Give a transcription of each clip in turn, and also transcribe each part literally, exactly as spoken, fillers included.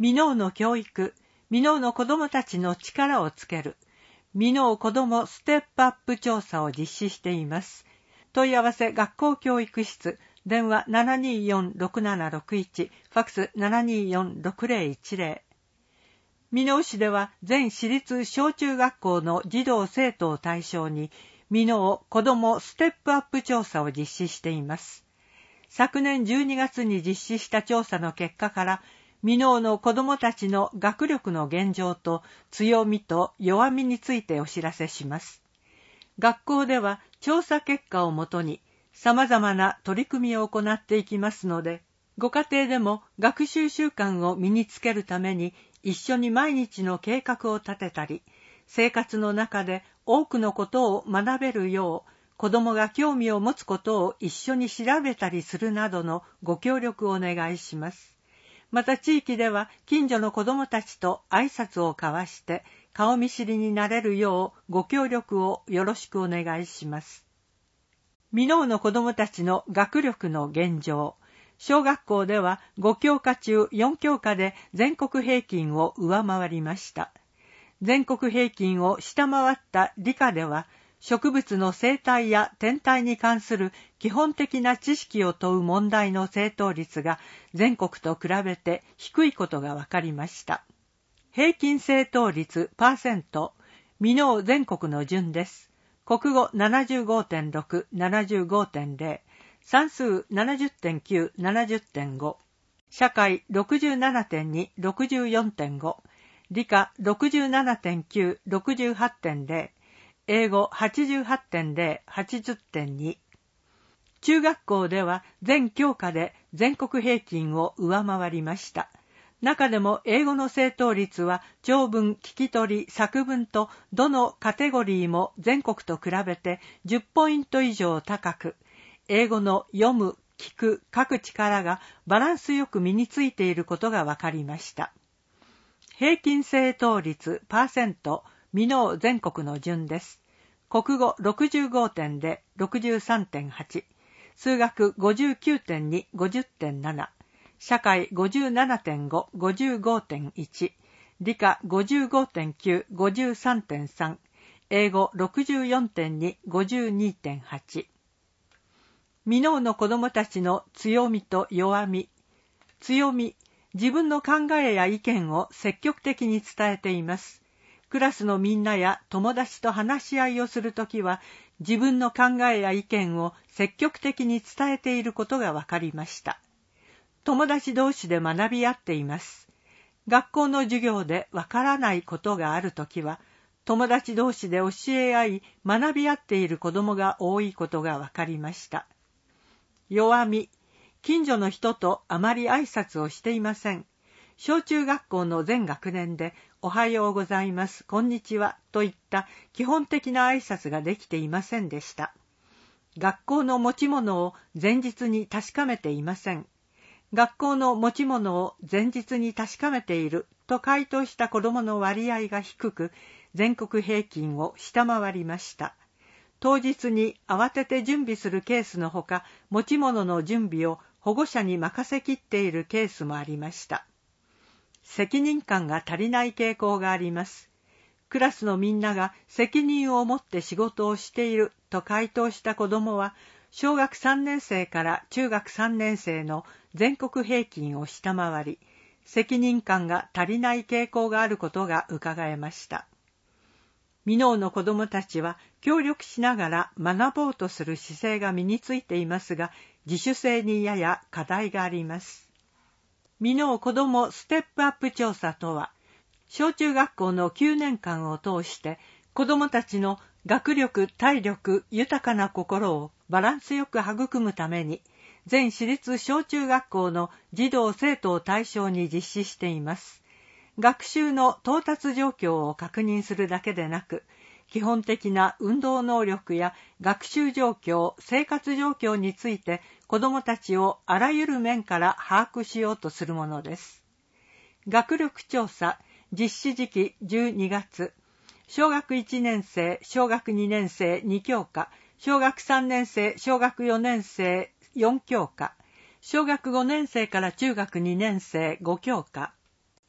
箕面の教育、箕面の子どもたちの力をつける、箕面子どもステップアップ調査を実施しています。問い合わせ学校教育室、電話 ななにーよんろくななろくいち、ファックス ななにーよんろくぜろいちぜろ。箕面市では全市立小中学校の児童生徒を対象に、箕面子どもステップアップ調査を実施しています。昨年じゅうにがつに実施した調査の結果から、箕面の子どもたちの学力の現状と強みと弱みについてお知らせします。学校では調査結果をもとに様々な取り組みを行っていきますので、ご家庭でも学習習慣を身につけるために一緒に毎日の計画を立てたり、生活の中で多くのことを学べるよう、子どもが興味を持つことを一緒に調べたりするなどのご協力をお願いします。また地域では近所の子どもたちと挨拶を交わして顔見知りになれるようご協力をよろしくお願いします。箕面の子どもたちの学力の現状。小学校ではご教科中よん教科で全国平均を上回りました。全国平均を下回った理科では、植物の生態や天体に関する基本的な知識を問う問題の正答率が全国と比べて低いことが分かりました。平均正答率パーセント、箕面全国の順です。国語 ななじゅうごてんろく、ななじゅうごてんぜろ、算数 ななじゅってんきゅう、ななじゅってんご、社会 ろくじゅうななてんに、ろくじゅうよんてんご、理科 ろくじゅうななてんきゅう、ろくじゅうはちてんぜろ、英語 はちじゅうはちてんぜろ、はちじゅってんに。中学校では全教科で全国平均を上回りました。中でも英語の正答率は長文、聞き取り、作文とどのカテゴリーも全国と比べてじゅっポイント以上高く、英語の読む、聞く、書く力がバランスよく身についていることが分かりました。平均正答率パーセント、箕面全国の順です。国語 ろくじゅうごてんぜろ、ろくじゅうさんてんはち、数学 ごじゅうきゅうてんに、ごじゅってんなな、社会 ごじゅうななてんご、ごじゅうごてんいち、理科 ごじゅうごてんきゅう、ごじゅうさんてんさん、英語 ろくじゅうよんてんに、ごじゅうにてんはち。箕面の子どもたちの強みと弱み。強み、自分の考えや意見を積極的に伝えています。クラスのみんなや友達と話し合いをするときは、自分の考えや意見を積極的に伝えていることが分かりました。友達同士で学び合っています。学校の授業でわからないことがあるときは、友達同士で教え合い、学び合っている子どもが多いことが分かりました。弱み、近所の人とあまり挨拶をしていません。小中学校の全学年で、おはようございます、こんにちはといった基本的な挨拶ができていませんでした。学校の持ち物を前日に確かめていません。学校の持ち物を前日に確かめていると回答した子どもの割合が低く、全国平均を下回りました。当日に慌てて準備するケースのほか、持ち物の準備を保護者に任せきっているケースもありました。責任感が足りない傾向があります。クラスのみんなが責任を持って仕事をしていると回答した子どもは、小学さんねん生から中学さんねん生の全国平均を下回り、責任感が足りない傾向があることが伺えました。箕面の子どもたちは協力しながら学ぼうとする姿勢が身についていますが、自主性にやや課題があります。箕面子どもステップアップ調査とは、小中学校のきゅうねんかんを通して子どもたちの学力、体力、豊かな心をバランスよく育むために、全市立小中学校の児童生徒を対象に実施しています。学習の到達状況を確認するだけでなく、基本的な運動能力や学習状況、生活状況について子どもたちをあらゆる面から把握しようとするものです。学力調査、実施時期じゅうにがつ、小学いちねん生、小学にねん生に教科、小学さんねん生、小学よねん生よん教科、小学ごねん生から中学にねん生ご教科、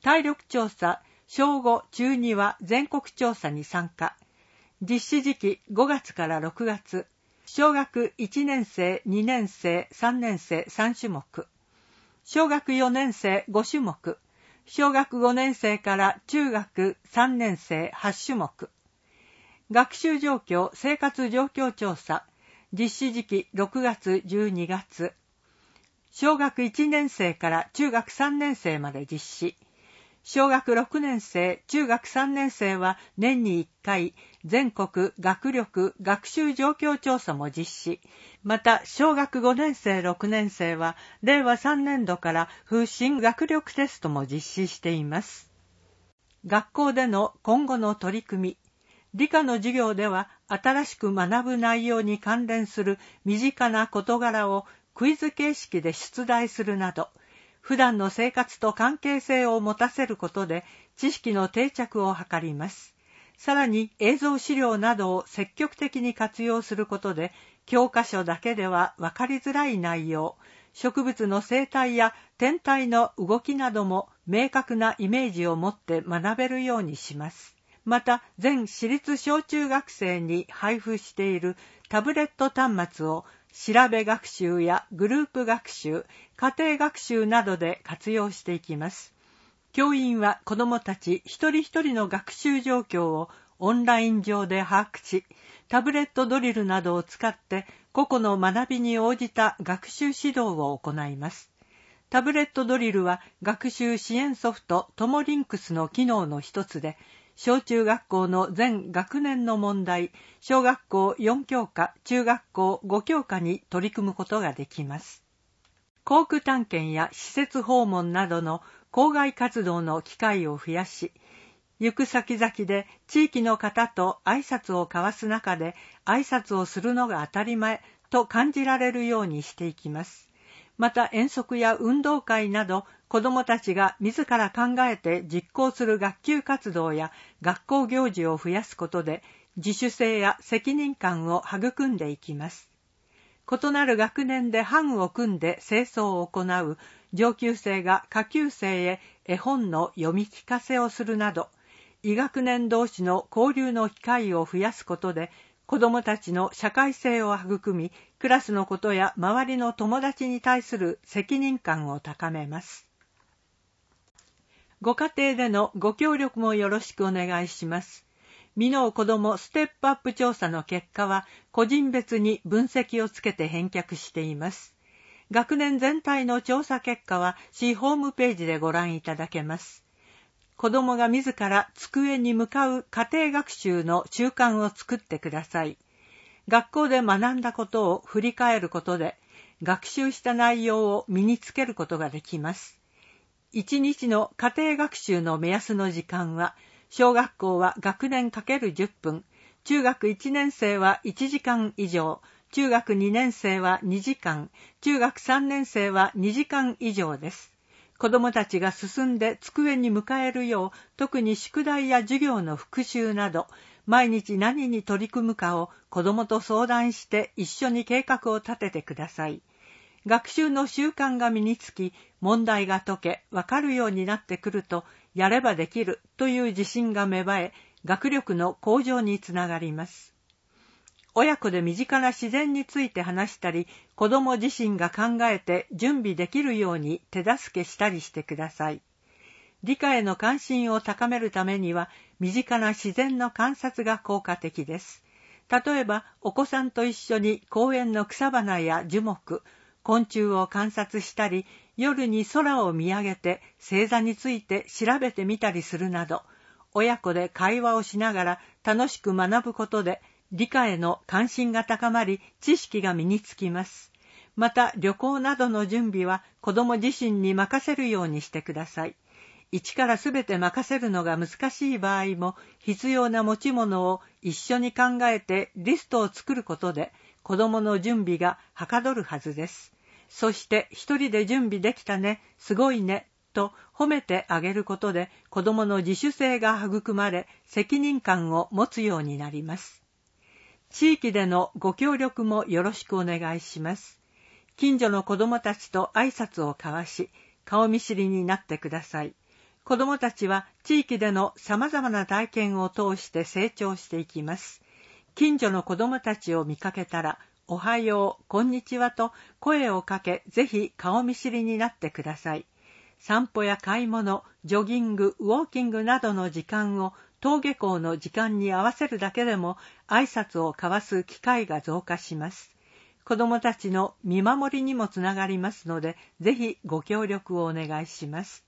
体力調査、小ご、中には全国調査に参加。実施時期ごがつからろくがつ。小学いちねん生、にねん生、さんねん生さん種目。小学よねん生ご種目。小学ごねん生から中学さんねん生はち種目。学習状況、生活状況調査。実施時期ろくがつ、じゅうにがつ。小学いちねん生から中学さんねん生まで実施。小学ろくねん生、中学さんねん生は年にいっかい全国学力学習状況調査も実施。また小学ごねん生、ろくねん生はれいわさんねん度から風信学力テストも実施しています。学校での今後の取り組み。理科の授業では新しく学ぶ内容に関連する身近な事柄をクイズ形式で出題するなど、普段の生活と関係性を持たせることで知識の定着を図ります。さらに映像資料などを積極的に活用することで、教科書だけでは分かりづらい内容、植物の生態や天体の動きなども明確なイメージを持って学べるようにします。また、全私立小中学生に配布しているタブレット端末を調べ学習やグループ学習、家庭学習などで活用していきます。教員は子どもたち一人一人の学習状況をオンライン上で把握し、タブレットドリルなどを使って個々の学びに応じた学習指導を行います。タブレットドリルは学習支援ソフトトモリンクスの機能の一つで、小中学校の全学年の問題、小学校よん教科、中学校ご教科に取り組むことができます。校区探検や施設訪問などの校外活動の機会を増やし、行く先々で地域の方と挨拶を交わす中で挨拶をするのが当たり前と感じられるようにしていきます。また遠足や運動会など子どもたちが自ら考えて実行する学級活動や学校行事を増やすことで自主性や責任感を育んでいきます。異なる学年で班を組んで清掃を行う上級生が下級生へ絵本の読み聞かせをするなど、異学年同士の交流の機会を増やすことで子どもたちの社会性を育み、クラスのことや周りの友達に対する責任感を高めます。ご家庭でのご協力もよろしくお願いします。みのう子どもステップアップ調査の結果は、個人別に分析をつけて返却しています。学年全体の調査結果は、市ホームページでご覧いただけます。子どもが自ら机に向かう家庭学習の習慣を作ってください。学校で学んだことを振り返ることで、学習した内容を身につけることができます。いちにちの家庭学習の目安の時間は、小学校は学年 かけるじゅっぷん、中学いちねん生はいちじかん以上、中学にねん生はにじかん、中学さんねん生はにじかん以上です。子どもたちが進んで机に迎えるよう、特に宿題や授業の復習など、毎日何に取り組むかを子どもと相談して一緒に計画を立ててください。学習の習慣が身につき、問題が解け、わかるようになってくると、やればできるという自信が芽生え、学力の向上につながります。親子で身近な自然について話したり、子ども自身が考えて準備できるように手助けしたりしてください。理科への関心を高めるためには、身近な自然の観察が効果的です。例えば、お子さんと一緒に公園の草花や樹木、昆虫を観察したり、夜に空を見上げて星座について調べてみたりするなど、親子で会話をしながら楽しく学ぶことで、理科への関心が高まり、知識が身につきます。また、旅行などの準備は子ども自身に任せるようにしてください。一からすべて任せるのが難しい場合も、必要な持ち物を一緒に考えてリストを作ることで、子どもの準備がはかどるはずです。そして一人で準備できたね、すごいね、と褒めてあげることで子どもの自主性が育まれ、責任感を持つようになります。地域でのご協力もよろしくお願いします。近所の子どもたちと挨拶を交わし、顔見知りになってください。 子どもたちは地域での様々な体験を通して成長していきます。近所の子どもたちを見かけたら、おはよう、こんにちはと声をかけ、ぜひ顔見知りになってください。散歩や買い物、ジョギング、ウォーキングなどの時間を登下校の時間に合わせるだけでも挨拶を交わす機会が増加します。子どもたちの見守りにもつながりますので、ぜひご協力をお願いします。